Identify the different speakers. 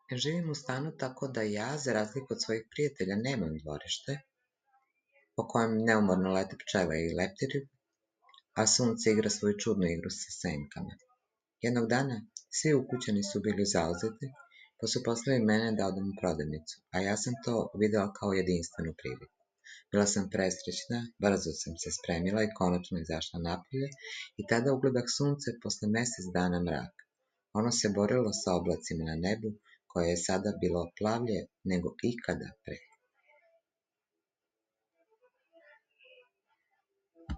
Speaker 1: Živim u stanu tako da ja, za razliku od svojih prijatelja, nemam dvorište po kojem neumorno lete pčele i leptiri, a sunce igra svoju čudnu igru sa senkama. Jednog dana svi ukućani su bili zauzeti, pa su poslali mene da odem u prodavnicu, a ja sam to videla kao jedinstvenu priliku. Bila sam presrećna, brzo sam se spremila i konačno izašla napolje i tada ugledah sunce posle mesec dana mraka. Ono se borilo sa oblacima na nebu, koje je sada bilo plavlje nego ikada pre.